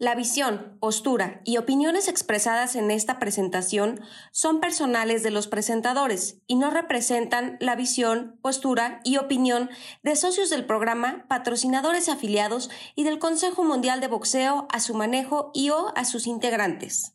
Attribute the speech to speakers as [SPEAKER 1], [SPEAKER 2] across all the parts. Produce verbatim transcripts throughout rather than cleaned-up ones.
[SPEAKER 1] La visión, postura y opiniones expresadas en esta presentación son personales de los presentadores y no representan la visión, postura y opinión de socios del programa, patrocinadores afiliados y del Consejo Mundial de Boxeo a su manejo y o a sus integrantes.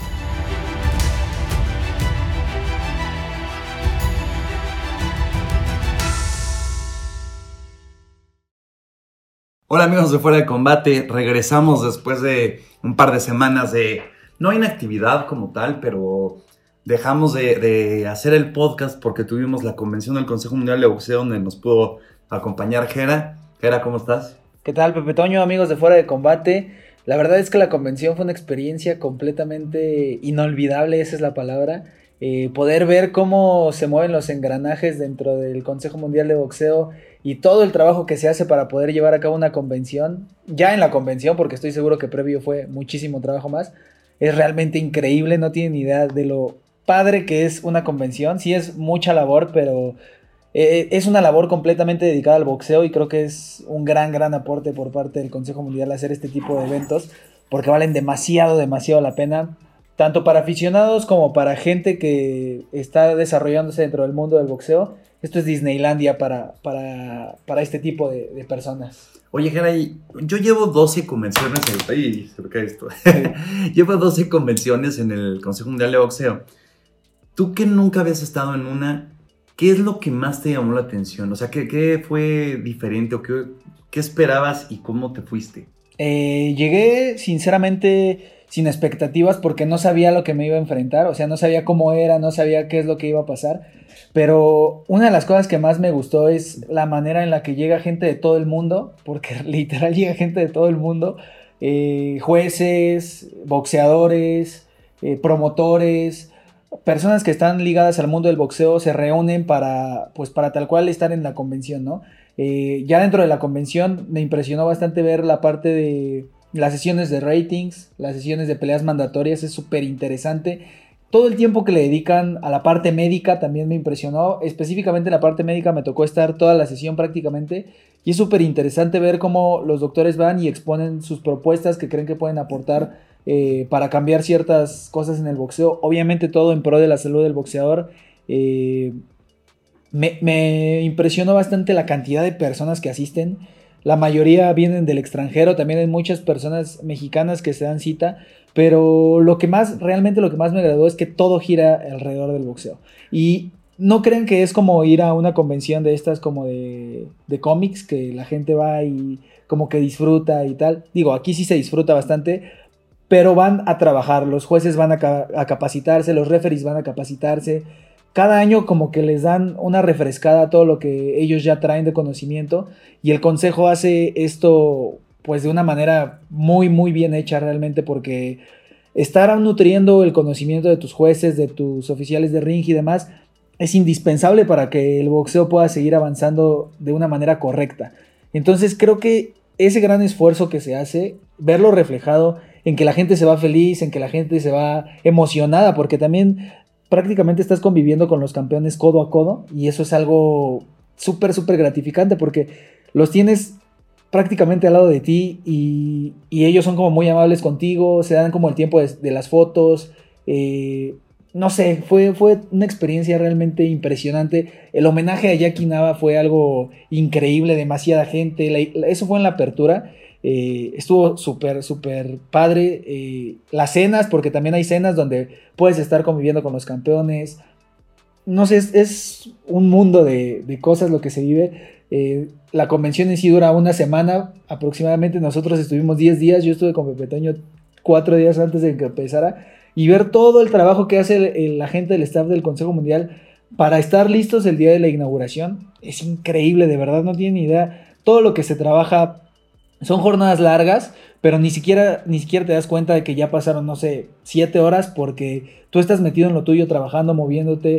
[SPEAKER 2] Hola amigos de Fuera de Combate, regresamos después de un par de semanas de, no inactividad como tal, pero dejamos de, de hacer el podcast porque tuvimos la convención del Consejo Mundial de Boxeo donde nos pudo acompañar Gera. Gera, ¿cómo estás?
[SPEAKER 3] ¿Qué tal, Pepe Toño, amigos de Fuera de Combate? La verdad es que la convención fue una experiencia completamente inolvidable, esa es la palabra. Eh, poder ver cómo se mueven los engranajes dentro del Consejo Mundial de Boxeo y todo el trabajo que se hace para poder llevar a cabo una convención, ya en la convención, porque estoy seguro que previo fue muchísimo trabajo más, es realmente increíble, no tienen idea de lo padre que es una convención. Sí es mucha labor, pero eh, es una labor completamente dedicada al boxeo y creo que es un gran, gran aporte por parte del Consejo Mundial hacer este tipo de eventos, porque valen demasiado, demasiado la pena, tanto para aficionados como para gente que está desarrollándose dentro del mundo del boxeo. Esto es Disneylandia para, para, para este tipo de, de personas.
[SPEAKER 2] Oye, Gera, yo llevo doce convenciones en... Ay, se me cae esto. Llevo doce convenciones en el Consejo Mundial de Boxeo. Tú que nunca habías estado en una, ¿qué es lo que más te llamó la atención? O sea, ¿qué, qué fue diferente o qué, qué esperabas y cómo te fuiste?
[SPEAKER 3] Eh, llegué, sinceramente, sin expectativas porque no sabía lo que me iba a enfrentar. O sea, no sabía cómo era, no sabía qué es lo que iba a pasar. Pero una de las cosas que más me gustó es la manera en la que llega gente de todo el mundo, porque literal llega gente de todo el mundo, eh, jueces, boxeadores, eh, promotores, personas que están ligadas al mundo del boxeo se reúnen para, pues para tal cual estar en la convención, ¿no? Eh, ya dentro de la convención me impresionó bastante ver la parte de las sesiones de ratings, las sesiones de peleas mandatorias, es súper interesante. Todo el tiempo que le dedican a la parte médica también me impresionó. Específicamente en la parte médica me tocó estar toda la sesión prácticamente. Y es súper interesante ver cómo los doctores van y exponen sus propuestas que creen que pueden aportar eh, para cambiar ciertas cosas en el boxeo. Obviamente todo en pro de la salud del boxeador. Eh, me, me impresionó bastante la cantidad de personas que asisten. La mayoría vienen del extranjero. También hay muchas personas mexicanas que se dan cita. Pero lo que más, realmente lo que más me agradó es que todo gira alrededor del boxeo. Y no crean que es como ir a una convención de estas como de, de cómics, que la gente va y como que disfruta y tal. Digo, aquí sí se disfruta bastante, pero van a trabajar, los jueces van a, ca- a capacitarse, los referees van a capacitarse. Cada año como que les dan una refrescada a todo lo que ellos ya traen de conocimiento y el consejo hace esto pues de una manera muy muy bien hecha realmente, porque estar nutriendo el conocimiento de tus jueces, de tus oficiales de ring y demás es indispensable para que el boxeo pueda seguir avanzando de una manera correcta. Entonces creo que ese gran esfuerzo que se hace, verlo reflejado en que la gente se va feliz, en que la gente se va emocionada, porque también prácticamente estás conviviendo con los campeones codo a codo y eso es algo súper súper gratificante porque los tienes prácticamente al lado de ti y, y ellos son como muy amables contigo, se dan como el tiempo de, de las fotos, eh, no sé, fue, fue una experiencia realmente impresionante. El homenaje a Jackie Nava fue algo increíble, demasiada gente, la, la, eso fue en la apertura, eh, estuvo súper súper padre, eh, las cenas, porque también hay cenas donde puedes estar conviviendo con los campeones, no sé, es, es un mundo de, de cosas lo que se vive. Eh, la convención en sí dura una semana aproximadamente, nosotros estuvimos diez días, yo estuve con Pepe Toño cuatro días antes de que empezara, y ver todo el trabajo que hace el, el, la gente del staff del Consejo Mundial para estar listos el día de la inauguración, es increíble, de verdad no tienen ni idea, todo lo que se trabaja, son jornadas largas, pero ni siquiera, ni siquiera te das cuenta de que ya pasaron, no sé, siete horas porque tú estás metido en lo tuyo, trabajando, moviéndote.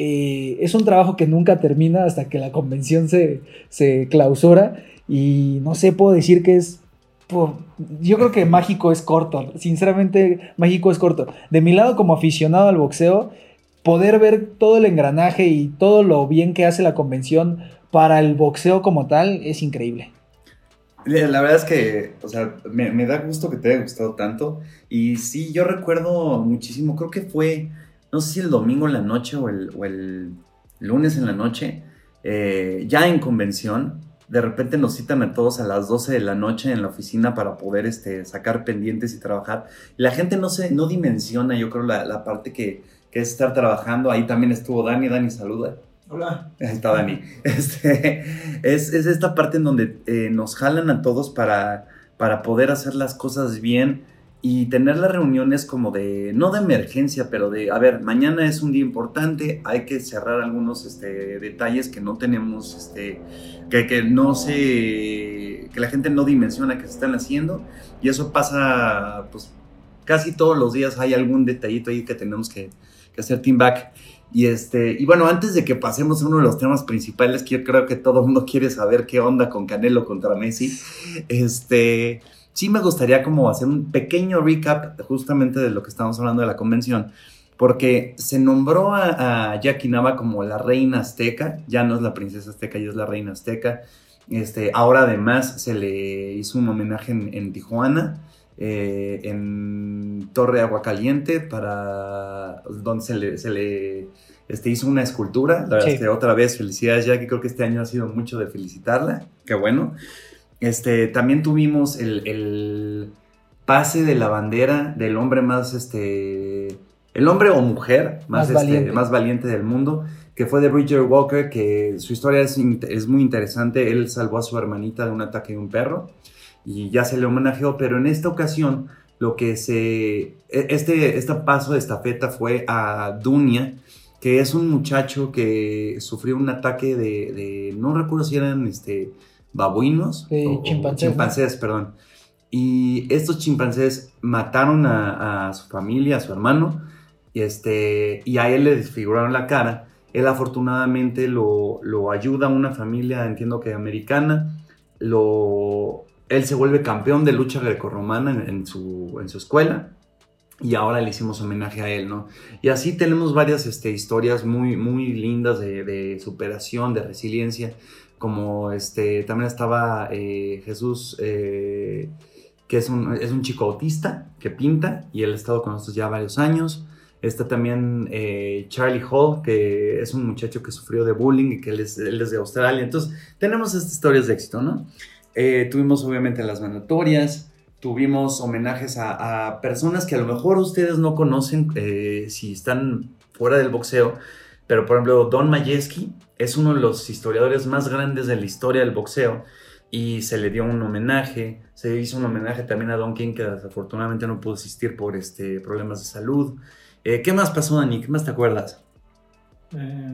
[SPEAKER 3] Eh, es un trabajo que nunca termina hasta que la convención se, se clausura y no sé, puedo decir que es... Pues, yo creo que mágico es corto, sinceramente mágico es corto. De mi lado como aficionado al boxeo, poder ver todo el engranaje y todo lo bien que hace la convención para el boxeo como tal es increíble.
[SPEAKER 2] La verdad es que, o sea, me, me da gusto que te haya gustado tanto. Y sí, yo recuerdo muchísimo, creo que fue, no sé si el domingo en la noche o el, o el lunes en la noche, eh, ya en convención, de repente nos citan a todos a las doce de la noche en la oficina para poder este, sacar pendientes y trabajar. La gente no se, no dimensiona, yo creo, la, la parte que, que es estar trabajando. Ahí también estuvo Dani. Dani, saluda.
[SPEAKER 4] Hola.
[SPEAKER 2] Ahí está Dani. Este, es, es esta parte en donde eh, nos jalan a todos para, para poder hacer las cosas bien y tener las reuniones como de, no de emergencia, pero de, a ver, mañana es un día importante, hay que cerrar algunos este, detalles que no tenemos, este, que, que no se, que la gente no dimensiona que se están haciendo, y eso pasa, pues, casi todos los días hay algún detallito ahí que tenemos que, que hacer team back. Y, este, y bueno, antes de que pasemos a uno de los temas principales, que yo creo que todo el mundo quiere saber qué onda con Canelo contra Messi, este, sí me gustaría como hacer un pequeño recap justamente de lo que estamos hablando de la convención, porque se nombró a, a Jackie Nava como la reina azteca, ya no es la princesa azteca, ya es la reina azteca. Este, ahora además se le hizo un homenaje en, en Tijuana, Eh, en Torre Agua Caliente, para donde se le, se le este, hizo una escultura. La verdad sí. Es que otra vez felicidades, Jackie, creo que este año ha sido mucho de felicitarla, qué bueno. Este, también tuvimos el, el pase de la bandera del hombre más, este, el hombre o mujer más, más, este, valiente. más valiente del mundo, que fue de Bridger Walker, que su historia es, es muy interesante. Él salvó a su hermanita de un ataque de un perro y ya se le homenajeó, pero en esta ocasión lo que se, este, este paso de estafeta fue a Dunia, que es un muchacho que sufrió un ataque de, de no recuerdo si eran este, babuinos
[SPEAKER 3] sí,
[SPEAKER 2] o
[SPEAKER 3] chimpancés,
[SPEAKER 2] chimpancés, ¿no? perdón. Y estos chimpancés mataron a, a su familia, a su hermano, y, este, y a él le desfiguraron la cara. Él afortunadamente lo, lo ayuda a una familia, entiendo que americana, lo... Él se vuelve campeón de lucha grecorromana en, en, su, en su escuela y ahora le hicimos homenaje a él, ¿no? Y así tenemos varias este, historias muy, muy lindas de, de superación, de resiliencia, como este, también estaba eh, Jesús, eh, que es un, es un chico autista que pinta y él ha estado con nosotros ya varios años. Está también eh, Charlie Hall, que es un muchacho que sufrió de bullying y que él es, él es de Australia. Entonces tenemos estas historias de éxito, ¿no? Eh, tuvimos obviamente las mandatorias, tuvimos homenajes a, a personas que a lo mejor ustedes no conocen eh, si están fuera del boxeo, pero por ejemplo Don Majewski es uno de los historiadores más grandes de la historia del boxeo y se le dio un homenaje. Se hizo un homenaje también a Don King, que desafortunadamente no pudo asistir por este, problemas de salud. Eh, ¿Qué más pasó, Dani? ¿Qué más te acuerdas?
[SPEAKER 4] Eh,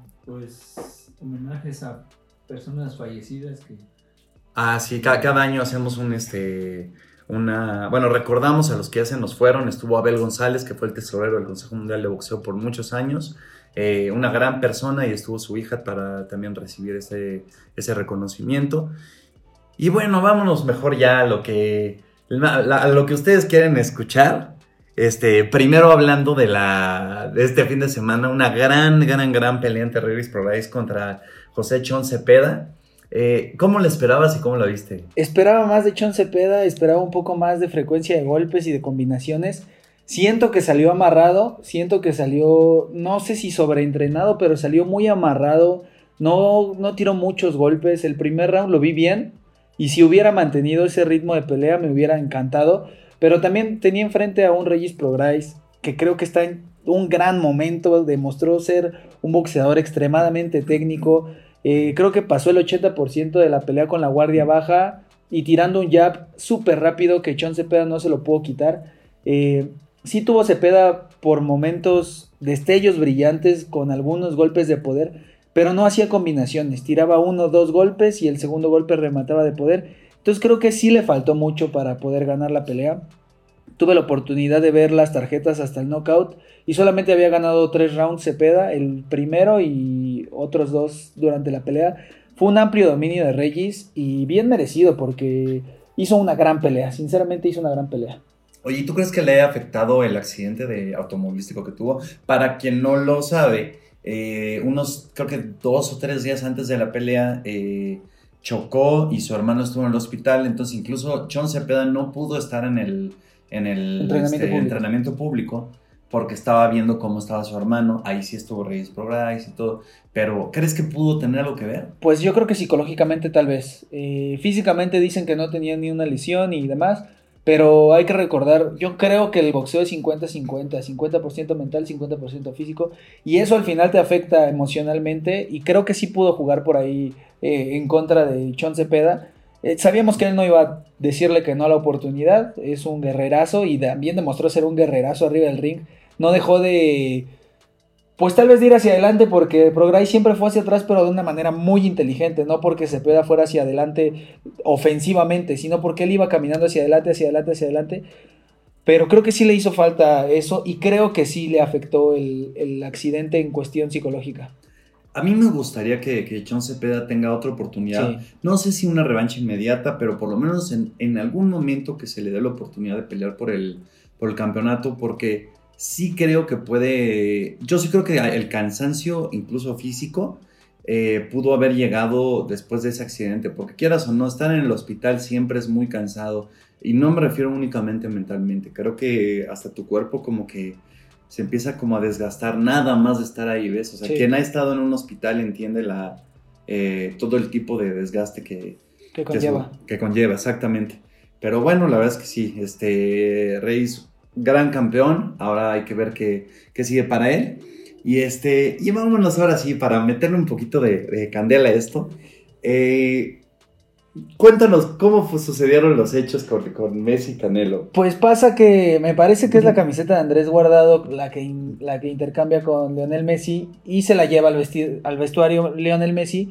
[SPEAKER 4] pues homenajes a personas fallecidas que...
[SPEAKER 2] Ah, sí, cada, cada año hacemos un, este, una, bueno, recordamos a los que ya se nos fueron. Estuvo Abel González, que fue el tesorero del Consejo Mundial de Boxeo por muchos años, eh, una gran persona, y estuvo su hija para también recibir ese, ese reconocimiento. Y bueno, vámonos mejor ya a lo que, la, la, a lo que ustedes quieren escuchar. Este, primero hablando de, la, de este fin de semana, una gran, gran, gran pelea entre Regis Prograis contra José Chon Cepeda. Eh, ¿Cómo lo esperabas y cómo lo viste?
[SPEAKER 3] Esperaba más de Chon Cepeda, esperaba un poco más de frecuencia de golpes y de combinaciones. Siento que salió amarrado, siento que salió, no sé si sobreentrenado, pero salió muy amarrado, no, no tiró muchos golpes. El primer round lo vi bien, y si hubiera mantenido ese ritmo de pelea me hubiera encantado, pero también tenía enfrente a un Regis Prograis que creo que está en un gran momento, demostró ser un boxeador extremadamente técnico. Eh, creo que pasó el ochenta por ciento de la pelea con la guardia baja y tirando un jab súper rápido que Chon Cepeda no se lo pudo quitar. Eh, sí tuvo Cepeda por momentos destellos brillantes con algunos golpes de poder, pero no hacía combinaciones, tiraba uno o dos golpes y el segundo golpe remataba de poder. Entonces creo que sí le faltó mucho para poder ganar la pelea. Tuve la oportunidad de ver las tarjetas hasta el knockout y solamente había ganado tres rounds Cepeda, el primero y otros dos durante la pelea. Fue un amplio dominio de Regis y bien merecido porque hizo una gran pelea, sinceramente hizo una gran pelea.
[SPEAKER 2] Oye, ¿tú crees que le haya afectado el accidente de automovilístico que tuvo? Para quien no lo sabe, eh, unos creo que dos o tres días antes de la pelea, eh, chocó y su hermano estuvo en el hospital, entonces incluso Chon Cepeda no pudo estar en el, en el
[SPEAKER 3] Entrenamiento
[SPEAKER 2] este,
[SPEAKER 3] público.
[SPEAKER 2] entrenamiento público porque estaba viendo cómo estaba su hermano, ahí sí estuvo Reyes Prograis y todo, pero ¿crees que pudo tener algo que ver?
[SPEAKER 3] Pues yo creo que psicológicamente tal vez. Eh, físicamente dicen que no tenía ni una lesión y demás, pero hay que recordar, yo creo que el boxeo es cincuenta cincuenta, cincuenta por ciento mental, cincuenta por ciento físico, y eso al final te afecta emocionalmente, y creo que sí pudo jugar por ahí eh, en contra de Chon Cepeda. Eh, sabíamos que él no iba a decirle que no a la oportunidad, es un guerrerazo, y también demostró ser un guerrerazo arriba del ring, no dejó de... Pues tal vez de ir hacia adelante porque Prograis siempre fue hacia atrás, pero de una manera muy inteligente, no porque Cepeda fuera hacia adelante ofensivamente, sino porque él iba caminando hacia adelante, hacia adelante, hacia adelante. Pero creo que sí le hizo falta eso y creo que sí le afectó el, el accidente en cuestión psicológica.
[SPEAKER 2] A mí me gustaría que, que Chon Cepeda tenga otra oportunidad.
[SPEAKER 3] Sí.
[SPEAKER 2] No sé si una revancha inmediata, pero por lo menos en, en algún momento que se le dé la oportunidad de pelear por el, por el campeonato, porque sí creo que puede... Yo sí creo que el cansancio, incluso físico, eh, pudo haber llegado después de ese accidente, porque quieras o no, estar en el hospital siempre es muy cansado, y no me refiero únicamente mentalmente, creo que hasta tu cuerpo como que se empieza como a desgastar nada más de estar ahí, ¿ves? O sea,
[SPEAKER 3] Sí.
[SPEAKER 2] quien ha estado en un hospital entiende la, eh, todo el tipo de desgaste que,
[SPEAKER 3] Que
[SPEAKER 2] que,
[SPEAKER 3] conlleva.
[SPEAKER 2] que conlleva, exactamente. Pero bueno, la verdad es que sí, este, Reyes, gran campeón, ahora hay que ver qué, qué sigue para él. Y, este, y vámonos ahora sí, para meterle un poquito de, de candela a esto. Eh, cuéntanos cómo fue- sucedieron los hechos con, con Messi y Canelo.
[SPEAKER 3] Pues pasa que me parece que es la camiseta de Andrés Guardado la que, in- la que intercambia con Lionel Messi y se la lleva al, vesti- al vestuario Lionel Messi.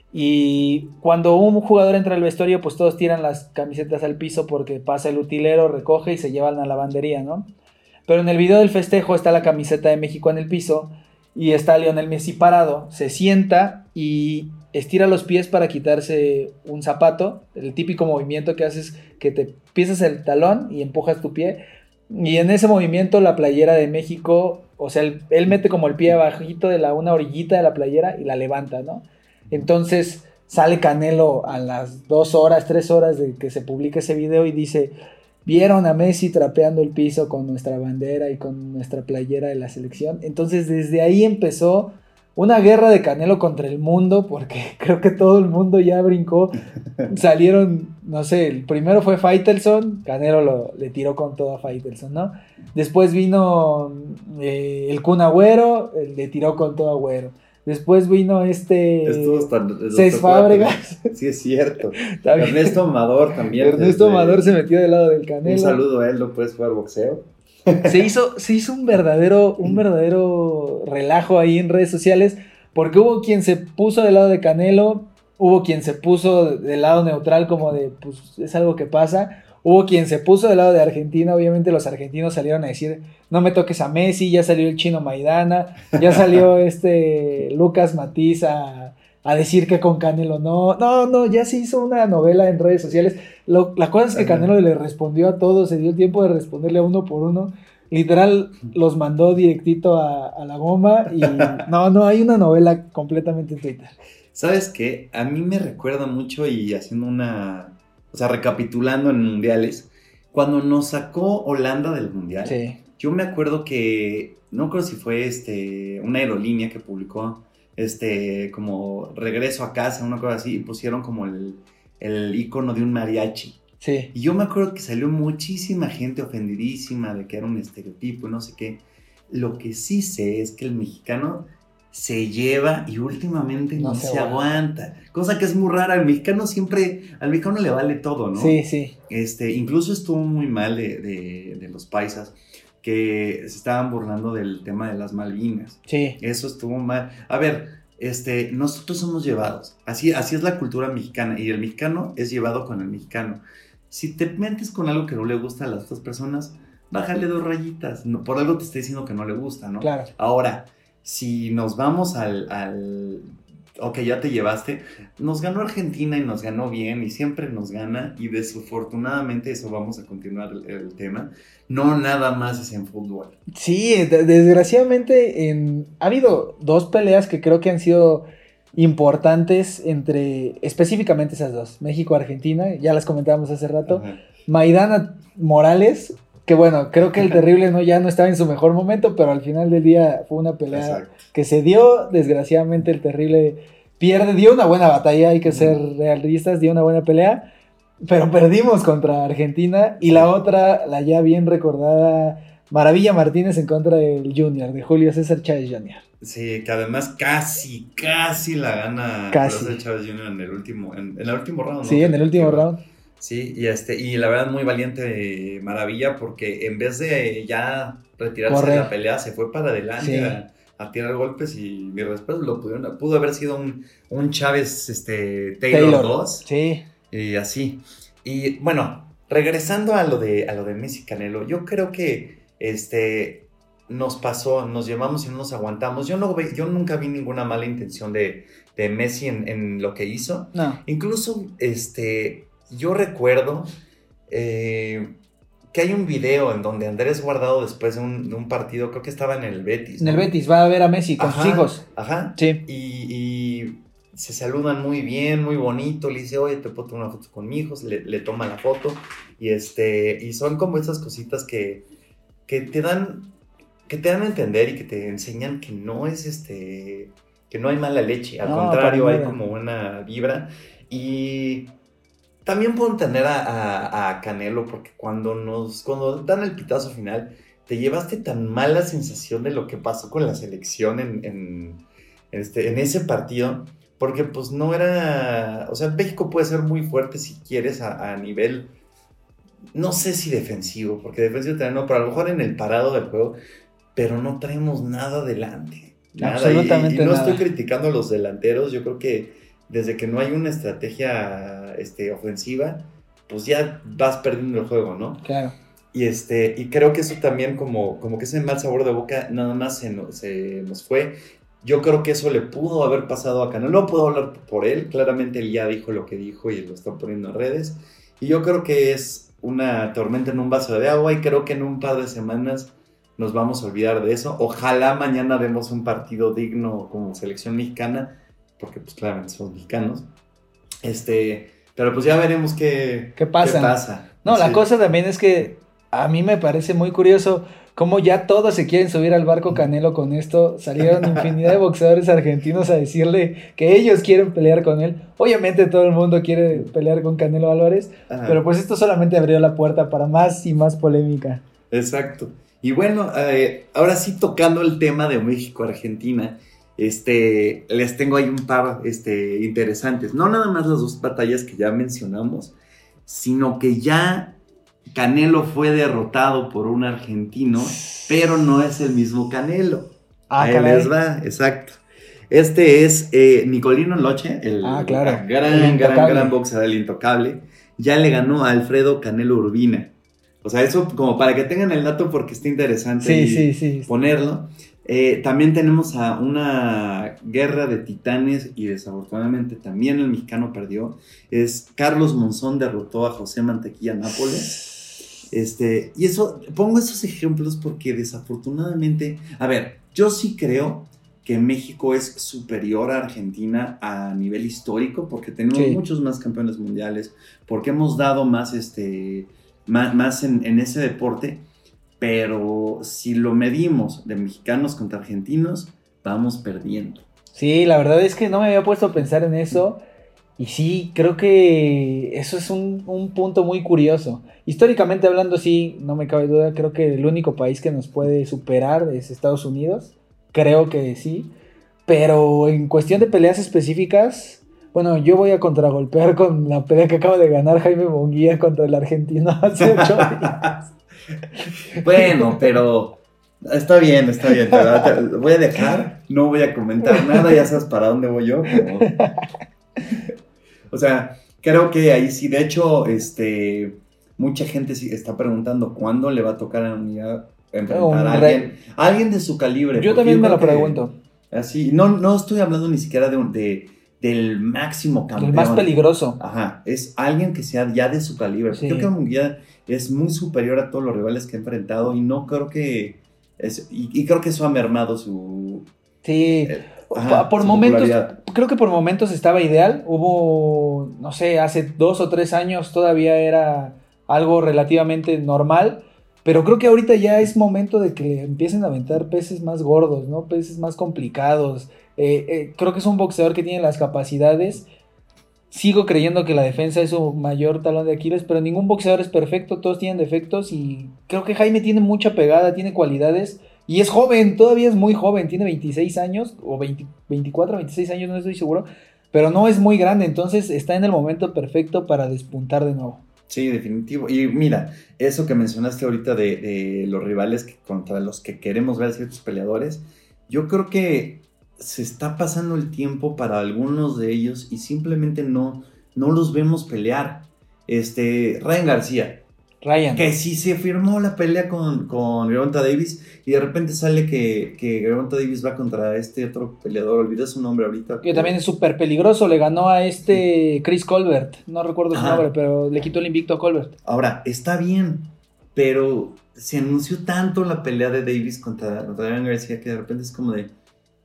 [SPEAKER 3] Y cuando un jugador entra al vestuario, pues todos tiran las camisetas al piso porque pasa el utilero, recoge y se llevan a la lavandería, ¿no? Pero en el video del festejo está la camiseta de México en el piso y está Lionel Messi parado, se sienta y estira los pies para quitarse un zapato, el típico movimiento que haces que te pisas el talón y empujas tu pie, y en ese movimiento la playera de México, o sea, él, él mete como el pie abajito de la, una orillita de la playera y la levanta, ¿no? Entonces sale Canelo a las dos horas, tres horas de que se publique ese video y dice: vieron a Messi trapeando el piso con nuestra bandera y con nuestra playera de la selección. Entonces desde ahí empezó una guerra de Canelo contra el mundo, porque creo que todo el mundo ya brincó. Salieron, no sé, el primero fue Faitelson, Canelo lo, le tiró con todo a Faitelson, ¿no? Después vino eh, el Kun Agüero, eh, le tiró con todo a Agüero. Después vino este
[SPEAKER 2] Estuvo hasta el
[SPEAKER 3] Cés
[SPEAKER 2] doctor
[SPEAKER 3] Fábregas.
[SPEAKER 2] Sí, es cierto.
[SPEAKER 3] Está bien.
[SPEAKER 2] Ernesto Amador también.
[SPEAKER 3] Ernesto
[SPEAKER 2] desde-
[SPEAKER 3] Amador se metió del lado del Canelo.
[SPEAKER 2] Un saludo a él, no puedes jugar boxeo.
[SPEAKER 3] Se hizo, se hizo un verdadero, un verdadero relajo ahí en redes sociales, porque hubo quien se puso del lado de Canelo, hubo quien se puso del lado neutral como de, pues es algo que pasa, hubo quien se puso del lado de Argentina, obviamente los argentinos salieron a decir, no me toques a Messi, ya salió el chino Maidana, ya salió este Lucas Matiz a, a decir que con Canelo no, no, no, ya se hizo una novela en redes sociales. Lo, la cosa es que Canelo le respondió a todos, se dio el tiempo de responderle a uno por uno, literal los mandó directito a, a la goma y no, no, hay una novela completamente en Twitter.
[SPEAKER 2] ¿Sabes qué? A mí me recuerda mucho y haciendo una... O sea, recapitulando en mundiales, cuando nos sacó Holanda del mundial,
[SPEAKER 3] Sí,
[SPEAKER 2] yo me acuerdo que, no creo si fue este, una aerolínea que publicó este, como regreso a casa, una cosa así, y pusieron como el, el icono de un mariachi.
[SPEAKER 3] sí.
[SPEAKER 2] Y yo me acuerdo que salió muchísima gente ofendidísima de que era un estereotipo y no sé qué. Lo que sí sé es que el mexicano se lleva y últimamente no,
[SPEAKER 3] No
[SPEAKER 2] se,
[SPEAKER 3] se
[SPEAKER 2] aguanta. aguanta. Cosa que es muy rara. Al mexicano siempre, al mexicano le vale todo, ¿no?
[SPEAKER 3] Sí, sí.
[SPEAKER 2] Este, incluso estuvo muy mal de, de, de los paisas que se estaban burlando del tema de las Malvinas.
[SPEAKER 3] Sí.
[SPEAKER 2] Eso estuvo mal. A ver, este, nosotros somos llevados. Así, así es la cultura mexicana. Y el mexicano es llevado con el mexicano. Si te metes con algo que no le gusta a las otras personas, bájale dos rayitas. No, por algo te está diciendo que no le gusta, ¿no?
[SPEAKER 3] Claro.
[SPEAKER 2] Ahora, si nos vamos al, al... Ok, ya te llevaste. Nos ganó Argentina y nos ganó bien y siempre nos gana. Y desafortunadamente, eso vamos a continuar el, el tema. No nada más es en fútbol.
[SPEAKER 3] Sí, de- desgraciadamente en, ha habido dos peleas que creo que han sido importantes entre específicamente esas dos, México-Argentina, ya las comentábamos hace rato,
[SPEAKER 2] Ajá.
[SPEAKER 3] Maidana Morales, que bueno, creo que el terrible no ya no estaba en su mejor momento, pero al final del día fue una pelea
[SPEAKER 2] Exacto.
[SPEAKER 3] que se dio, desgraciadamente el terrible pierde, dio una buena batalla, hay que
[SPEAKER 2] Ujú.
[SPEAKER 3] ser realistas, dio una buena pelea, pero perdimos contra Argentina, y la otra, la ya bien recordada Maravilla Martínez en contra del Junior, de Julio César Chávez junior
[SPEAKER 2] Sí, que además casi, casi la gana
[SPEAKER 3] Casi.
[SPEAKER 2] Julio César Chávez junior en el último, en, en el último round, ¿no?
[SPEAKER 3] Sí, en el último
[SPEAKER 2] Que-
[SPEAKER 3] round.
[SPEAKER 2] Sí, y este, y la verdad muy valiente Maravilla, porque en vez de ya retirarse
[SPEAKER 3] Correr.
[SPEAKER 2] de la pelea, se fue para adelante
[SPEAKER 3] Sí.
[SPEAKER 2] a, a tirar golpes, y mi respeto, lo pudieron, pudo haber sido un, un Chávez este, Taylor,
[SPEAKER 3] Taylor.
[SPEAKER 2] dos,
[SPEAKER 3] Sí.
[SPEAKER 2] y así. Y bueno, regresando a lo de, a lo de Messi Canelo, yo creo que este, nos pasó, nos llevamos y no nos aguantamos. Yo, no, ve- yo nunca vi ninguna mala intención de, de Messi en, en lo que hizo.
[SPEAKER 3] No.
[SPEAKER 2] Incluso, este, yo recuerdo eh, que hay un video en donde Andrés Guardado, después de un, de un partido, creo que estaba en el Betis,
[SPEAKER 3] En el
[SPEAKER 2] ¿no?
[SPEAKER 3] Betis va a ver a Messi con
[SPEAKER 2] Ajá,
[SPEAKER 3] sus hijos.
[SPEAKER 2] Ajá.
[SPEAKER 3] Sí.
[SPEAKER 2] Y, y se saludan muy bien, muy bonito. Le dice, oye, te puedo tomar una foto con mi hijo. Le, le toma la foto. Y, este, y son como esas cositas que, que te dan que te dan a entender y que te enseñan que no es este que no hay mala leche. Al
[SPEAKER 3] No,
[SPEAKER 2] contrario,
[SPEAKER 3] para
[SPEAKER 2] hay
[SPEAKER 3] nada.
[SPEAKER 2] como buena vibra. Y también puedo entender a, a, a Canelo, porque cuando nos cuando dan el pitazo final, te llevaste tan mala sensación de lo que pasó con la selección en, en, en este, en ese partido, porque pues no era, o sea, México puede ser muy fuerte si quieres a, a nivel, no sé si defensivo, porque defensivo también no, pero a lo mejor en el parado del juego, pero no traemos nada adelante. Nada.
[SPEAKER 3] Absolutamente
[SPEAKER 2] y, y no
[SPEAKER 3] nada.
[SPEAKER 2] estoy criticando a los delanteros, yo creo que desde que no hay una estrategia este, ofensiva, pues ya vas perdiendo el juego, ¿no?
[SPEAKER 3] Claro.
[SPEAKER 2] Y, este, y creo que eso también como, como que ese mal sabor de boca nada más se, no- se nos fue. Yo creo que eso le pudo haber pasado a Canelo. No puedo hablar por él, claramente él ya dijo lo que dijo y lo está poniendo en redes. Y yo creo que es una tormenta en un vaso de agua, y creo que en un par de semanas nos vamos a olvidar de eso. Ojalá mañana demos un partido digno como selección mexicana, porque pues claramente somos mexicanos. Este, pero pues ya veremos qué,
[SPEAKER 3] ¿Qué pasa?
[SPEAKER 2] qué pasa.
[SPEAKER 3] No, la
[SPEAKER 2] Sí.
[SPEAKER 3] cosa también es que a mí me parece muy curioso cómo ya todos se quieren subir al barco Canelo con esto. Salieron infinidad de boxeadores argentinos a decirle que ellos quieren pelear con él. Obviamente todo el mundo quiere pelear con Canelo Álvarez,
[SPEAKER 2] Ajá.
[SPEAKER 3] pero pues esto solamente abrió la puerta para más y más polémica.
[SPEAKER 2] Exacto. Y bueno, eh, ahora sí, tocando el tema de México-Argentina, este, les tengo ahí un par este, interesantes. No nada más las dos batallas que ya mencionamos, sino que ya Canelo fue derrotado por un argentino, pero no es el mismo Canelo.
[SPEAKER 3] Ah,
[SPEAKER 2] Ahí
[SPEAKER 3] caray.
[SPEAKER 2] les va, exacto. Este es eh, Nicolino Loche, el
[SPEAKER 3] Ah, claro.
[SPEAKER 2] gran,
[SPEAKER 3] El
[SPEAKER 2] gran,
[SPEAKER 3] intocable.
[SPEAKER 2] gran boxeador, el intocable. Ya le ganó a Alfredo Canelo Urbina. O sea, eso como para que tengan el dato, porque está interesante
[SPEAKER 3] Sí,
[SPEAKER 2] y
[SPEAKER 3] sí, sí.
[SPEAKER 2] ponerlo. Eh, también tenemos a una guerra de titanes, y desafortunadamente también el mexicano perdió. Es Carlos Monzón derrotó a José Mantequilla Nápoles. Este, y eso, pongo esos ejemplos porque desafortunadamente, a ver, yo sí creo que México es superior a Argentina a nivel histórico, porque tenemos
[SPEAKER 3] Sí.
[SPEAKER 2] muchos más campeones mundiales, porque hemos dado más, este, más, más en, en ese deporte, pero si lo medimos de mexicanos contra argentinos, vamos perdiendo.
[SPEAKER 3] Sí, la verdad es que no me había puesto a pensar en eso. Y sí, creo que eso es un, un punto muy curioso. Históricamente hablando, sí, no me cabe duda, creo que el único país que nos puede superar es Estados Unidos. Creo que sí. Pero en cuestión de peleas específicas, bueno, yo voy a contragolpear con la pelea que acaba de ganar Jaime Munguía contra el argentino hace ocho días.
[SPEAKER 2] Bueno, pero está bien, está bien. Te, te voy a dejar, no voy a comentar nada, ya sabes para dónde voy yo. Pero... O sea, creo que ahí sí, de hecho, este, mucha gente sí está preguntando cuándo le va a tocar a Munguía enfrentar
[SPEAKER 3] Un
[SPEAKER 2] a
[SPEAKER 3] rey.
[SPEAKER 2] alguien, a alguien de su calibre.
[SPEAKER 3] Yo
[SPEAKER 2] porque
[SPEAKER 3] también me
[SPEAKER 2] creo
[SPEAKER 3] lo
[SPEAKER 2] que-
[SPEAKER 3] pregunto.
[SPEAKER 2] Así, no, no estoy hablando ni siquiera de, un- de del máximo campeón.
[SPEAKER 3] El más peligroso.
[SPEAKER 2] Ajá, es alguien que sea ya de su calibre.
[SPEAKER 3] Sí.
[SPEAKER 2] Creo que Munguía es muy superior a todos los rivales que ha enfrentado, y no creo que... Es, y, y creo que eso ha mermado su...
[SPEAKER 3] Sí.
[SPEAKER 2] eh, Ajá,
[SPEAKER 3] por
[SPEAKER 2] su
[SPEAKER 3] momentos,
[SPEAKER 2] popularidad.
[SPEAKER 3] creo que por momentos estaba ideal. Hubo, no sé, hace dos o tres años todavía era algo relativamente normal. Pero creo que ahorita ya es momento de que le empiecen a aventar peces más gordos, ¿no? Peces más complicados. Eh, eh, creo que es un boxeador que tiene las capacidades. Sigo creyendo que la defensa es su mayor talón de Aquiles, pero ningún boxeador es perfecto, todos tienen defectos y creo que Jaime tiene mucha pegada, tiene cualidades y es joven, todavía es muy joven, tiene veintiséis años o veinte, veinticuatro, veintiséis años, no estoy seguro, pero no es muy grande, entonces está en el momento perfecto para despuntar de nuevo.
[SPEAKER 2] Sí, definitivo. Y mira, eso que mencionaste ahorita de, de los rivales que, contra los que queremos ver ciertos peleadores, yo creo que se está pasando el tiempo para algunos de ellos y simplemente no, no los vemos pelear. Este, Ryan García,
[SPEAKER 3] Ryan.
[SPEAKER 2] que sí se firmó la pelea con, con Gervonta Davis y de repente sale que, que Gervonta Davis va contra este otro peleador, olvidé su nombre ahorita.
[SPEAKER 3] Que también es súper peligroso, le ganó a este Chris Colbert, no recuerdo su
[SPEAKER 2] Ajá.
[SPEAKER 3] nombre, pero le quitó el invicto a Colbert.
[SPEAKER 2] Ahora, está bien, pero se anunció tanto la pelea de Davis contra, contra Ryan García que de repente es como de,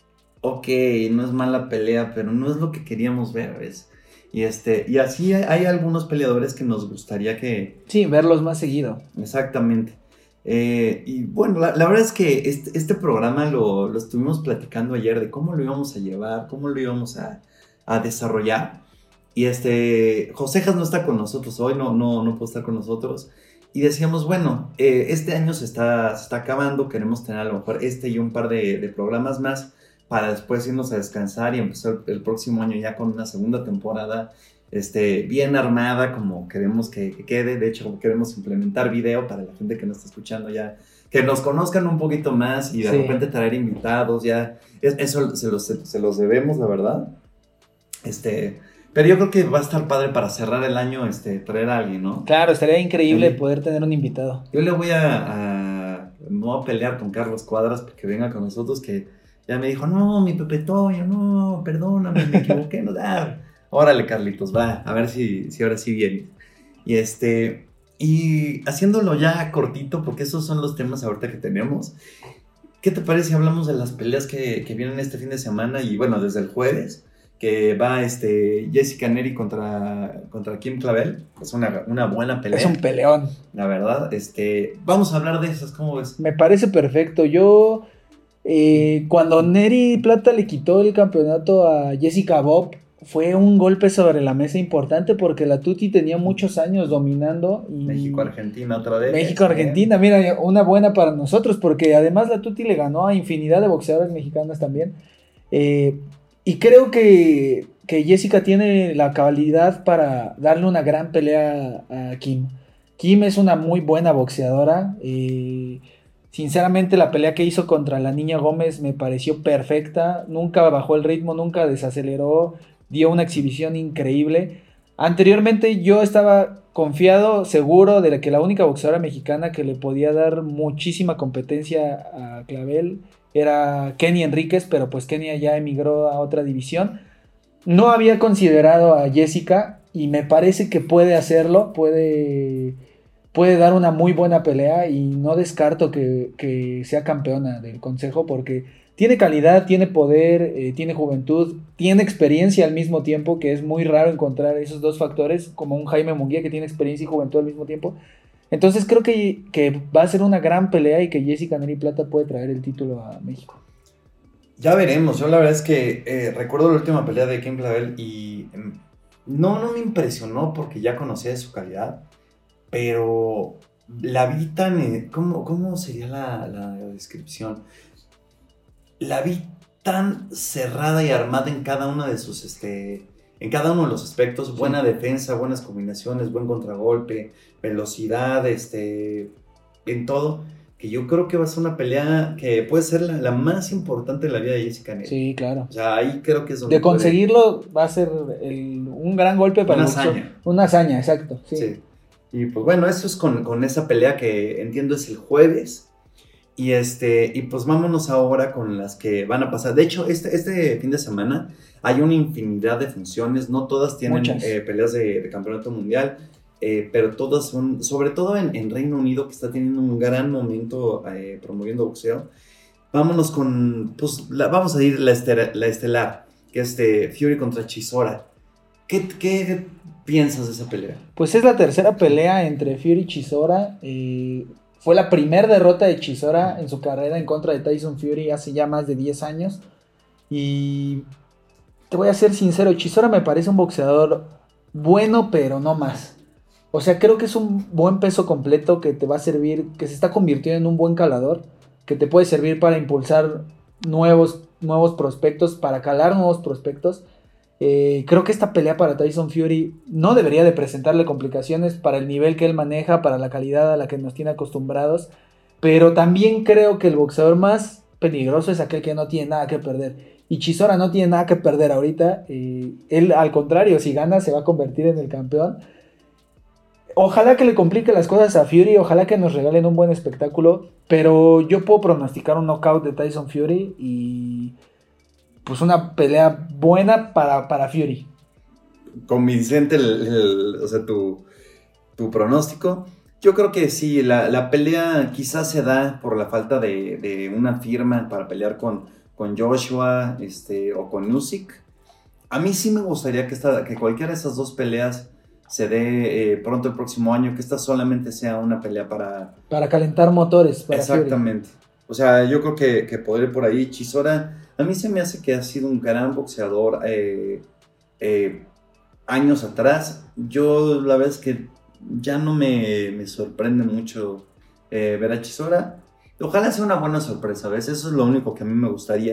[SPEAKER 2] ok, no es mala pelea, pero no es lo que queríamos ver, ¿ves? Y, este, y así hay, hay algunos peleadores que nos gustaría que...
[SPEAKER 3] Sí, verlos más seguido.
[SPEAKER 2] Exactamente. Eh, y bueno, la, la verdad es que este, este programa lo, lo estuvimos platicando ayer de cómo lo íbamos a llevar, cómo lo íbamos a, a desarrollar. Y este, Josejas no está con nosotros hoy, no, no, no puede estar con nosotros. Y decíamos, bueno, eh, este año se está, se está acabando, queremos tener a lo mejor este y un par de, de programas más para después irnos a descansar y empezar el próximo año ya con una segunda temporada este, bien armada como queremos que, que quede. De hecho, queremos implementar video para la gente que nos está escuchando ya, que nos conozcan un poquito más y de
[SPEAKER 3] Sí.
[SPEAKER 2] repente traer invitados, ya, es, eso se los, se, se los debemos, la verdad. Este, pero yo creo que va a estar padre para cerrar el año, este, traer a alguien, ¿no?
[SPEAKER 3] Claro, estaría increíble
[SPEAKER 2] Sí.
[SPEAKER 3] poder tener un invitado.
[SPEAKER 2] Yo le voy a, a, no voy a pelear con Carlos Cuadras porque venga con nosotros, que ya me dijo, no, mi Pepe Toño, no, perdóname, me equivoqué, no da. Órale, Carlitos, va, a ver si, si ahora sí viene. Y este, y haciéndolo ya cortito, porque esos son los temas ahorita que tenemos. ¿Qué te parece si hablamos de las peleas que, que vienen este fin de semana? Y bueno, desde el jueves, que va este, Jessica Neri contra, contra Kim Clavel. Es una, una buena pelea.
[SPEAKER 3] Es un peleón.
[SPEAKER 2] La verdad, este, vamos a hablar de esas, ¿cómo ves?
[SPEAKER 3] Me parece perfecto. Yo, eh, cuando Neri Plata le quitó el campeonato a Jessica Bob, fue un golpe sobre la mesa importante porque la Tuti tenía muchos años dominando. Y
[SPEAKER 2] México-Argentina otra vez.
[SPEAKER 3] México-Argentina, mira, una buena para nosotros porque además la Tuti le ganó a infinidad de boxeadoras mexicanas también. Eh, y creo que, que Jessica tiene la calidad para darle una gran pelea a Kim. Kim es una muy buena boxeadora. Eh, sinceramente, la pelea que hizo contra la Niña Gómez me pareció perfecta. Nunca bajó el ritmo, nunca desaceleró. Dio una exhibición increíble. Anteriormente yo estaba confiado, seguro de que la única boxeadora mexicana que le podía dar muchísima competencia a Clavel era Kenny Enríquez, pero pues Kenia ya emigró a otra división. No había considerado a Jessica y me parece que puede hacerlo, puede, puede dar una muy buena pelea y no descarto que, que sea campeona del consejo porque tiene calidad, tiene poder, eh, tiene juventud, tiene experiencia al mismo tiempo, que es muy raro encontrar esos dos factores, como un Jaime Munguía que tiene experiencia y juventud al mismo tiempo. Entonces creo que, que va a ser una gran pelea y que Jessica Neri Plata puede traer el título a México.
[SPEAKER 2] Ya veremos. Yo la verdad es que eh, recuerdo la última pelea de Kim Clavel y eh, no, no me impresionó porque ya conocía de su calidad, pero la vi tan... Eh, ¿cómo, ¿Cómo sería la, la descripción? La vi tan cerrada y armada en cada una de sus... Este, en cada uno de los aspectos, buena defensa, buenas combinaciones, buen contragolpe, velocidad, este, en todo, que yo creo que va a ser una pelea que puede ser la, la más importante de la vida de Jessica Neri.
[SPEAKER 3] Sí, claro.
[SPEAKER 2] O sea, ahí creo que es donde
[SPEAKER 3] de conseguirlo puede... va a ser el, un gran golpe para
[SPEAKER 2] una
[SPEAKER 3] el
[SPEAKER 2] hazaña.
[SPEAKER 3] Una hazaña, exacto. Sí.
[SPEAKER 2] sí. Y pues bueno, eso es con, con esa pelea que entiendo es el jueves. Y, este, y pues vámonos ahora con las que van a pasar. De hecho, este, este fin de semana hay una infinidad de funciones. No todas tienen eh, peleas de, de campeonato mundial, eh, pero todas son, sobre todo en, en Reino Unido, que está teniendo un gran momento eh, promoviendo boxeo. vámonos con, pues la, vamos a ir la, ester, la estelar, que es de Fury contra Chisora. ¿Qué, ¿Qué piensas de esa pelea?
[SPEAKER 3] Pues es la tercera pelea entre Fury y Chisora. Eh, fue la primera derrota de Chisora en su carrera en contra de Tyson Fury hace ya más de diez años. Y te voy a ser sincero, Chisora me parece un boxeador bueno, pero no más. O sea, creo que es un buen peso completo que te va a servir, que se está convirtiendo en un buen calador, que te puede servir para impulsar nuevos, nuevos prospectos, para calar nuevos prospectos. Eh, creo que esta pelea para Tyson Fury no debería de presentarle complicaciones para el nivel que él maneja, para la calidad a la que nos tiene acostumbrados, pero también creo que el boxeador más peligroso es aquel que no tiene nada que perder, y Chisora no tiene nada que perder ahorita. Eh, él al contrario, si gana se va a convertir en el campeón. Ojalá que le complique las cosas a Fury, ojalá que nos regalen un buen espectáculo, pero yo puedo pronosticar un knockout de Tyson Fury y pues una pelea buena para, para Fury.
[SPEAKER 2] Convincente el, el, o sea, tu, tu pronóstico. Yo creo que sí, la, la pelea quizás se da por la falta de, de una firma para pelear con, con Joshua este, o con Usyk. A mí sí me gustaría que, esta, que cualquiera de esas dos peleas se dé eh, pronto el próximo año, que esta solamente sea una pelea para...
[SPEAKER 3] Para calentar motores. Para
[SPEAKER 2] Exactamente. Fury. O sea, yo creo que, que podré por ahí. Chisora, a mí se me hace que ha sido un gran boxeador eh, eh, años atrás. Yo la verdad es que ya no me, me sorprende mucho eh, ver a Chisora. Ojalá sea una buena sorpresa, ¿ves? Eso es lo único que a mí me gustaría.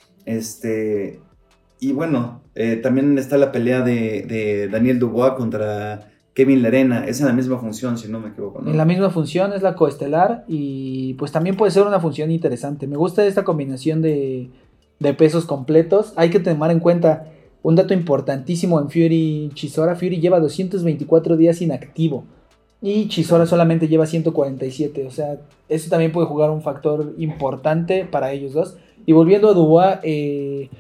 [SPEAKER 2] Este... Y bueno, eh, también está la pelea de, de Daniel Dubois contra Kevin Lerena. Es en la misma función, si no me equivoco, ¿no?
[SPEAKER 3] En la misma función, es la coestelar. Y pues también puede ser una función interesante. Me gusta esta combinación de, de pesos completos. Hay que tomar en cuenta un dato importantísimo en Fury Chisora. Fury lleva doscientos veinticuatro días inactivo y Chisora solamente lleva ciento cuarenta y siete. O sea, eso también puede jugar un factor importante para ellos dos. Y volviendo a Dubois, eh...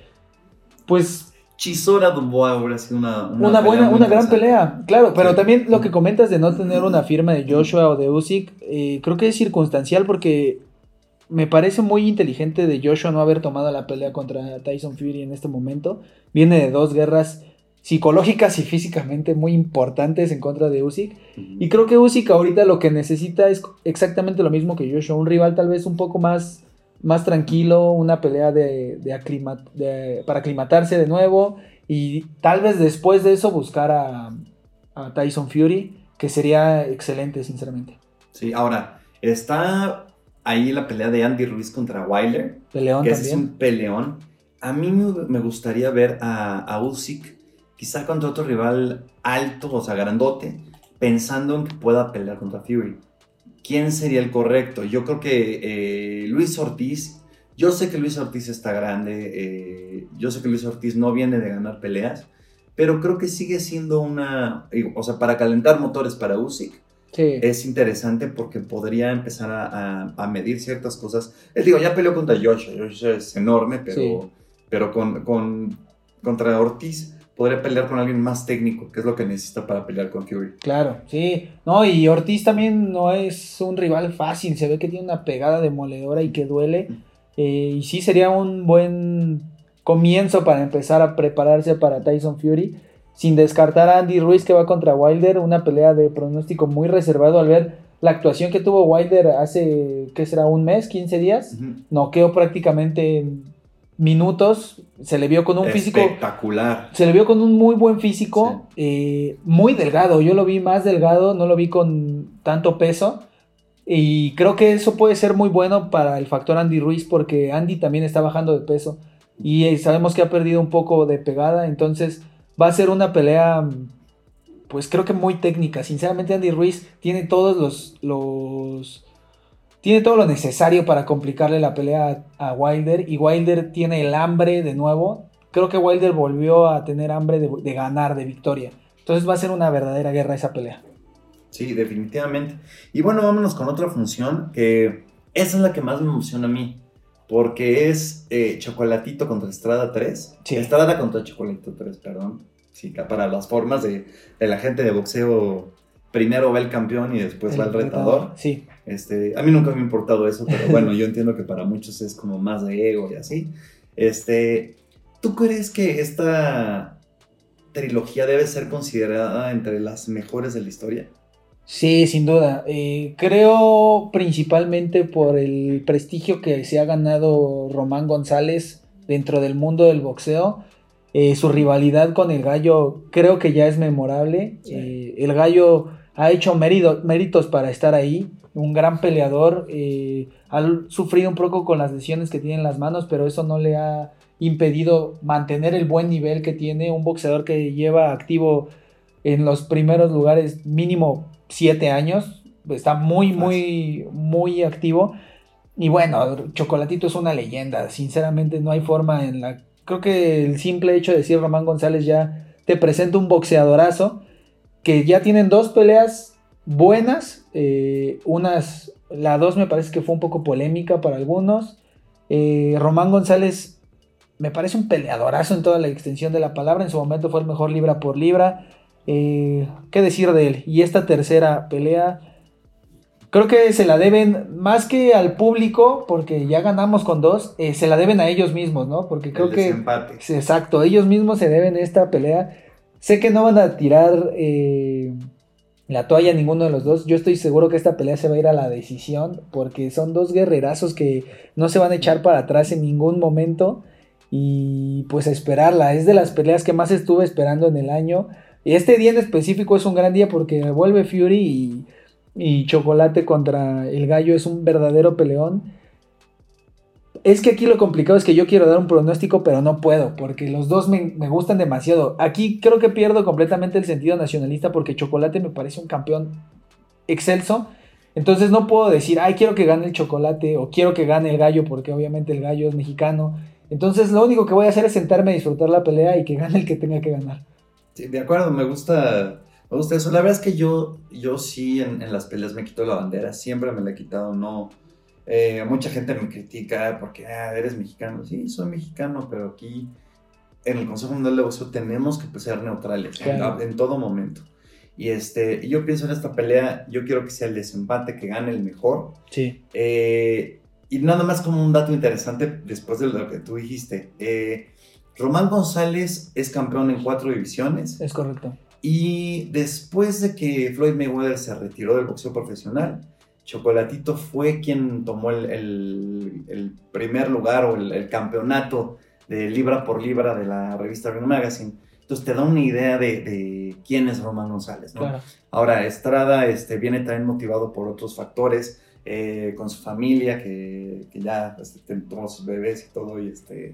[SPEAKER 3] pues
[SPEAKER 2] Chisora Dubois habría sido una, una,
[SPEAKER 3] una buena, una gran pelea, claro, pero
[SPEAKER 2] sí.
[SPEAKER 3] También lo que comentas de no tener una firma de Joshua o de Usyk, eh, creo que es circunstancial porque me parece muy inteligente de Joshua no haber tomado la pelea contra Tyson Fury en este momento. Viene de dos guerras psicológicas y físicamente muy importantes en contra de Usyk, uh-huh. Y creo que Usyk ahorita lo que necesita es exactamente lo mismo que Joshua, un rival tal vez un poco más más tranquilo, una pelea de, de aclimat, de, para aclimatarse de nuevo y tal vez después de eso buscar a, a Tyson Fury, que sería excelente, sinceramente.
[SPEAKER 2] Sí, ahora, está ahí la pelea de Andy Ruiz contra Wilder,
[SPEAKER 3] peleón
[SPEAKER 2] que
[SPEAKER 3] también.
[SPEAKER 2] Es un peleón. A mí me, me gustaría ver a, a Usyk quizá contra otro rival alto, o sea, grandote, pensando en que pueda pelear contra Fury. ¿Quién sería el correcto? Yo creo que eh, Luis Ortiz, yo sé que Luis Ortiz está grande, eh, yo sé que Luis Ortiz no viene de ganar peleas, pero creo que sigue siendo una, o sea, para calentar motores para Usyk, sí. Es interesante porque podría empezar a, a, a medir ciertas cosas. Él digo, ya peleó contra Joshua, Joshua es enorme, pero, sí. pero con, con, contra Ortiz podría pelear con alguien más técnico, que es lo que necesita para pelear con Fury.
[SPEAKER 3] Claro, sí. No, y Ortiz también no es un rival fácil. Se ve que tiene una pegada demoledora y que duele. Eh, y sí, sería un buen comienzo para empezar a prepararse para Tyson Fury. Sin descartar a Andy Ruiz, que va contra Wilder. Una pelea de pronóstico muy reservado al ver la actuación que tuvo Wilder hace, ¿qué será? ¿Un mes? ¿quince días? Uh-huh. Noqueó prácticamente en minutos, se le vio con un físico
[SPEAKER 2] espectacular,
[SPEAKER 3] se le vio con un muy buen físico, sí. eh, muy delgado, yo lo vi más delgado, no lo vi con tanto peso, y creo que eso puede ser muy bueno para el factor Andy Ruiz, porque Andy también está bajando de peso, y eh, sabemos que ha perdido un poco de pegada, entonces va a ser una pelea, pues creo que muy técnica. Sinceramente Andy Ruiz tiene todos los, los Tiene todo lo necesario para complicarle la pelea a, a Wilder, y Wilder tiene el hambre de nuevo. Creo que Wilder volvió a tener hambre de, de ganar, de victoria. Entonces va a ser una verdadera guerra esa pelea.
[SPEAKER 2] Sí, definitivamente. Y bueno, vámonos con otra función, que esa es la que más me emociona a mí, porque es eh, Chocolatito contra Estrada tres. Sí. Estrada contra Chocolatito tres, perdón. Sí, para las formas de, de la gente de boxeo, primero va el campeón y después el va el retador.
[SPEAKER 3] Sí.
[SPEAKER 2] Este, a mí nunca me ha importado eso, pero bueno, yo entiendo que para muchos es como más de ego y así. Este, ¿tú crees que esta trilogía debe ser considerada entre las mejores de la historia?
[SPEAKER 3] Sí, sin duda. Eh, creo principalmente por el prestigio que se ha ganado Román González dentro del mundo del boxeo. Eh, su rivalidad con el Gallo creo que ya es memorable. Sí. Eh, el Gallo ha hecho mérito, méritos para estar ahí. Un gran peleador. Eh, ha sufrido un poco con las lesiones que tiene en las manos, pero eso no le ha impedido mantener el buen nivel que tiene. Un boxeador que lleva activo en los primeros lugares mínimo siete años, está muy, muy, muy activo. Y bueno, Chocolatito es una leyenda. Sinceramente, no hay forma en la. Creo que el simple hecho de decir Román González ya te presenta un boxeadorazo. Que ya tienen dos peleas buenas. Eh, unas. La dos me parece que fue un poco polémica para algunos. Eh, Román González me parece un peleadorazo en toda la extensión de la palabra. En su momento fue el mejor libra por libra. Eh, ¿Qué decir de él? Y esta tercera pelea creo que se la deben más que al público, porque ya ganamos con dos, eh, se la deben a ellos mismos, ¿no? Porque creo
[SPEAKER 2] el
[SPEAKER 3] que
[SPEAKER 2] desempate.
[SPEAKER 3] Exacto, ellos mismos se deben esta pelea. Sé que no van a tirar eh, la toalla a ninguno de los dos. Yo estoy seguro que esta pelea se va a ir a la decisión, porque son dos guerrerazos que no se van a echar para atrás en ningún momento. Y pues a esperarla, es de las peleas que más estuve esperando en el año. Este día en específico es un gran día porque vuelve Fury y, y Chocolate contra el Gallo es un verdadero peleón. Es que aquí lo complicado es que yo quiero dar un pronóstico, pero no puedo, porque los dos me, me gustan demasiado. Aquí creo que pierdo completamente el sentido nacionalista porque Chocolate me parece un campeón excelso. Entonces no puedo decir, ay, quiero que gane el Chocolate o quiero que gane el Gallo, porque obviamente el Gallo es mexicano. Entonces lo único que voy a hacer es sentarme a disfrutar la pelea y que gane el que tenga que ganar.
[SPEAKER 2] Sí, de acuerdo, me gusta, me gusta eso. La verdad es que yo, yo sí en, en las peleas me quito la bandera, siempre me la he quitado, no. Eh, mucha gente me critica porque ah, eres mexicano. Sí, soy mexicano, pero aquí en el Consejo Mundial de Boxeo tenemos que ser neutrales, claro, en, en todo momento. Y este, yo pienso en esta pelea, yo quiero que sea el desempate, que gane el mejor.
[SPEAKER 3] Sí.
[SPEAKER 2] Eh, y nada más como un dato interesante después de lo que tú dijiste. Eh, Román González es campeón en cuatro divisiones.
[SPEAKER 3] Es correcto.
[SPEAKER 2] Y después de que Floyd Mayweather se retiró del boxeo profesional, Chocolatito fue quien tomó el, el, el primer lugar o el, el campeonato de libra por libra de la revista Ring Magazine. Entonces te da una idea de, de quién es Román González, ¿no? Claro. Ahora, Estrada este, viene también motivado por otros factores, eh, con su familia, que, que ya este, tuvo sus bebés y todo, y este...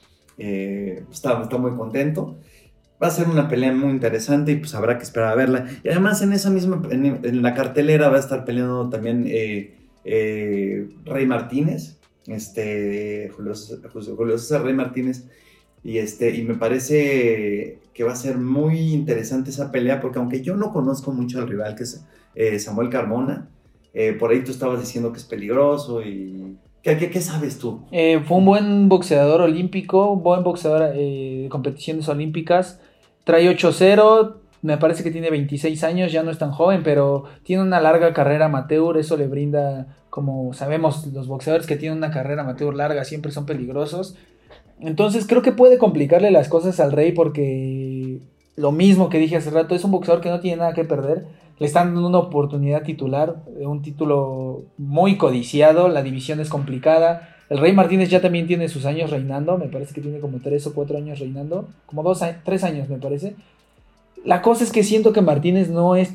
[SPEAKER 2] Eh, está, está muy contento. Va a ser una pelea muy interesante y pues habrá que esperar a verla. Y además en esa misma, en, en la cartelera va a estar peleando también eh, eh, Rey Martínez, este, Julio, Julio César Rey Martínez, y, este, y me parece que va a ser muy interesante esa pelea, porque aunque yo no conozco mucho al rival, que es eh, Samuel Carmona, eh, por ahí tú estabas diciendo que es peligroso y... ¿Qué, qué, qué sabes tú?
[SPEAKER 3] Eh, fue un buen boxeador olímpico, un buen boxeador eh, de competiciones olímpicas. Trae ocho cero, me parece que tiene veintiséis años, ya no es tan joven, pero tiene una larga carrera amateur. Eso le brinda, como sabemos, los boxeadores que tienen una carrera amateur larga siempre son peligrosos. Entonces creo que puede complicarle las cosas al Rey, porque lo mismo que dije hace rato, es un boxeador que no tiene nada que perder. Le están dando una oportunidad titular, un título muy codiciado, la división es complicada. El Rey Martínez ya también tiene sus años reinando, me parece que tiene como tres o cuatro años reinando, como dos, tres años me parece. La cosa es que siento que Martínez no es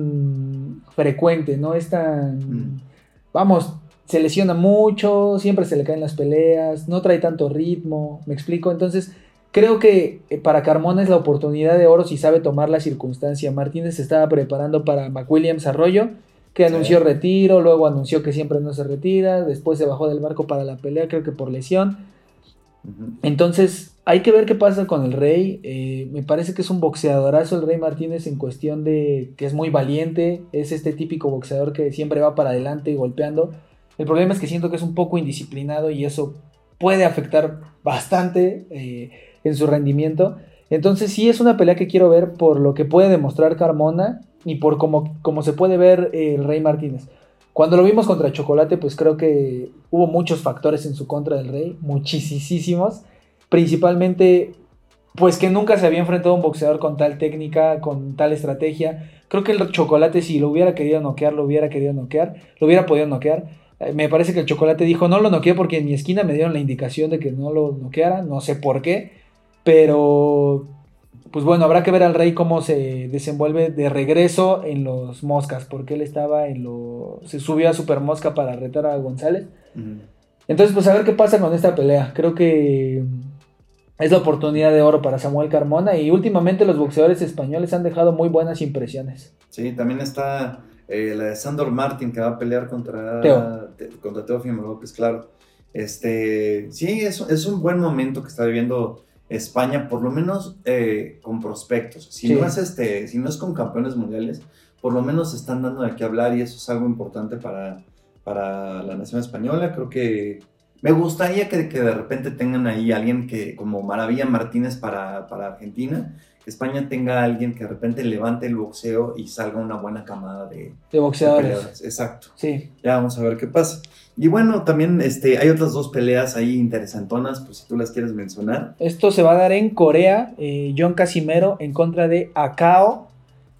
[SPEAKER 3] tan frecuente, no es tan... Mm. Vamos, se lesiona mucho, siempre se le caen las peleas, no trae tanto ritmo, ¿me explico? Entonces... creo que para Carmona es la oportunidad de oro si sabe tomar la circunstancia. Martínez se estaba preparando para McWilliams Arroyo, que anunció sí. retiro, luego anunció que siempre no se retira, después se bajó del barco para la pelea, creo que por lesión. Uh-huh. Entonces, hay que ver qué pasa con el Rey. Eh, me parece que es un boxeadorazo el Rey Martínez en cuestión de que es muy valiente, es este típico boxeador que siempre va para adelante golpeando. El problema es que siento que es un poco indisciplinado y eso puede afectar bastante eh, en su rendimiento. Entonces sí es una pelea que quiero ver por lo que puede demostrar Carmona y por cómo, cómo se puede ver eh, el Rey Martínez. Cuando lo vimos contra Chocolate, pues creo que hubo muchos factores en su contra del Rey, muchísimos, principalmente pues que nunca se había enfrentado a un boxeador con tal técnica, con tal estrategia. Creo que el Chocolate, si lo hubiera querido noquear, lo hubiera querido noquear, lo hubiera podido noquear. Eh, me parece que el Chocolate dijo, no lo noqueé porque en mi esquina me dieron la indicación de que no lo noqueara, no sé por qué, pero pues bueno, habrá que ver al Rey cómo se desenvuelve de regreso en los Moscas, porque él estaba en lo... se subió a Super Mosca para retar a González. Uh-huh. Entonces, pues a ver qué pasa con esta pelea. Creo que es la oportunidad de oro para Samuel Carmona, y últimamente los boxeadores españoles han dejado muy buenas impresiones.
[SPEAKER 2] Sí, también está eh, la de Sandor Martin, que va a pelear contra
[SPEAKER 3] Teo,
[SPEAKER 2] te, contra Teófimo López, claro. Este, sí, es, es un buen momento que está viviendo España, por lo menos eh, con prospectos. Si, sí. no es este, si no es con campeones mundiales, por lo menos se están dando de qué hablar, y eso es algo importante para, para la nación española. Creo que me gustaría que, que de repente tengan ahí alguien que, como Maravilla Martínez para, para Argentina, que España tenga alguien que de repente levante el boxeo y salga una buena camada de,
[SPEAKER 3] de boxeadores.
[SPEAKER 2] De peleadores. Exacto.
[SPEAKER 3] Sí.
[SPEAKER 2] Ya vamos a ver qué pasa. Y bueno, también este, hay otras dos peleas ahí interesantonas, pues si tú las quieres mencionar.
[SPEAKER 3] Esto se va a dar en Corea, eh, John Casimero en contra de Akao.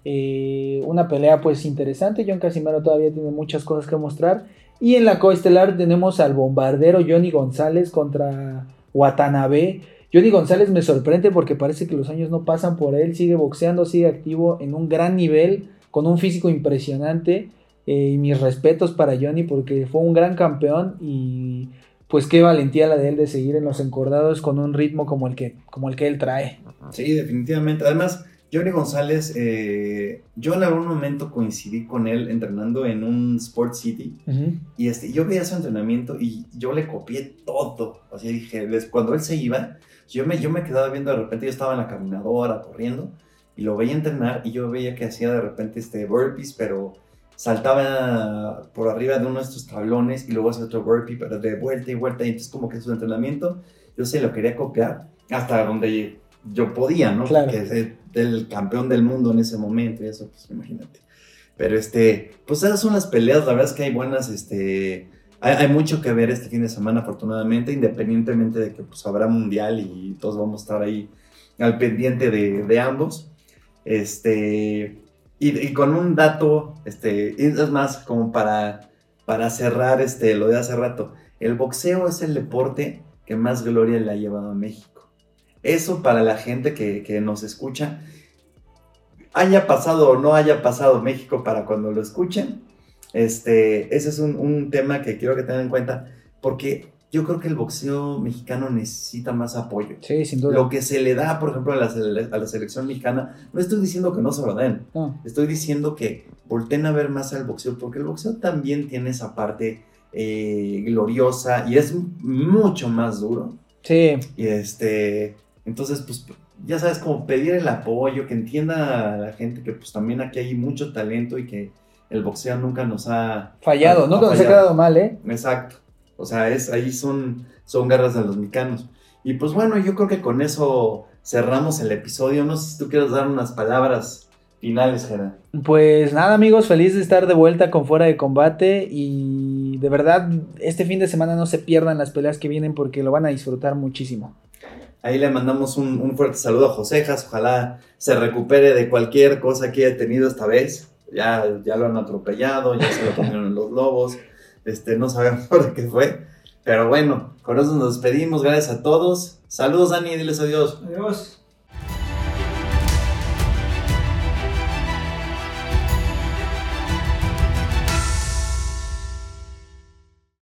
[SPEAKER 3] Eh, una pelea pues interesante. John Casimero todavía tiene muchas cosas que mostrar. Y en la coestelar tenemos al bombardero Johnny González contra Watanabe. Johnny González me sorprende porque parece que los años no pasan por él. Sigue boxeando, sigue activo en un gran nivel, con un físico impresionante. Eh, y mis respetos para Johnny, porque fue un gran campeón, y pues qué valentía la de él de seguir en los encordados con un ritmo como el que, como el que él trae.
[SPEAKER 2] Sí, definitivamente. Además, Johnny González, eh, yo en algún momento coincidí con él entrenando en un Sport City, uh-huh. y este, yo veía su entrenamiento y yo le copié todo. O sea, dije, cuando él se iba, yo me, yo me quedaba viendo, de repente yo estaba en la caminadora corriendo y lo veía entrenar, y yo veía que hacía de repente este burpees, pero saltaba por arriba de uno de estos tablones y luego hacía otro burpee, pero de vuelta y vuelta, y entonces como que su entrenamiento yo se lo quería copiar hasta donde yo podía, ¿no?
[SPEAKER 3] Claro.
[SPEAKER 2] Porque es el campeón del mundo en ese momento y eso, pues imagínate. Pero este, pues esas son las peleas. La verdad es que hay buenas, este, hay, hay mucho que ver este fin de semana, afortunadamente, independientemente de que pues habrá mundial y todos vamos a estar ahí al pendiente de, de ambos. Este... Y, y con un dato, este, es más, como para, para cerrar este, lo de hace rato, el boxeo es el deporte que más gloria le ha llevado a México. Eso para la gente que, que nos escucha, haya pasado o no haya pasado México, para cuando lo escuchen, este, ese es un, un tema que quiero que tengan en cuenta, porque yo creo que el boxeo mexicano necesita más apoyo.
[SPEAKER 3] Sí, sin duda.
[SPEAKER 2] Lo que se le da, por ejemplo, a la, a la selección mexicana, no estoy diciendo que no se lo den.
[SPEAKER 3] No.
[SPEAKER 2] Estoy diciendo que volteen a ver más al boxeo, porque el boxeo también tiene esa parte eh, gloriosa y es mucho más duro.
[SPEAKER 3] Sí.
[SPEAKER 2] Y este, entonces, pues, ya sabes, como pedir el apoyo, que entienda a la gente que pues también aquí hay mucho talento y que el boxeo nunca nos ha...
[SPEAKER 3] Fallado, nunca nos ha quedado mal, ¿eh?
[SPEAKER 2] Exacto. O sea, es, ahí son, son garras de los mexicanos. Y pues bueno, yo creo que con eso cerramos el episodio. No sé si tú quieres dar unas palabras finales, Gerard.
[SPEAKER 3] Pues nada, amigos, feliz de estar de vuelta con Fuera de Combate. Y de verdad, este fin de semana no se pierdan las peleas que vienen, porque lo van a disfrutar muchísimo.
[SPEAKER 2] Ahí le mandamos un, un fuerte saludo a Josejas. Ojalá se recupere de cualquier cosa que haya tenido esta vez. Ya, ya lo han atropellado, ya se lo comieron los lobos. Este, no sabemos por qué fue, pero bueno, con eso nos despedimos. Gracias a todos. Saludos, Dani, diles adiós.
[SPEAKER 4] Adiós.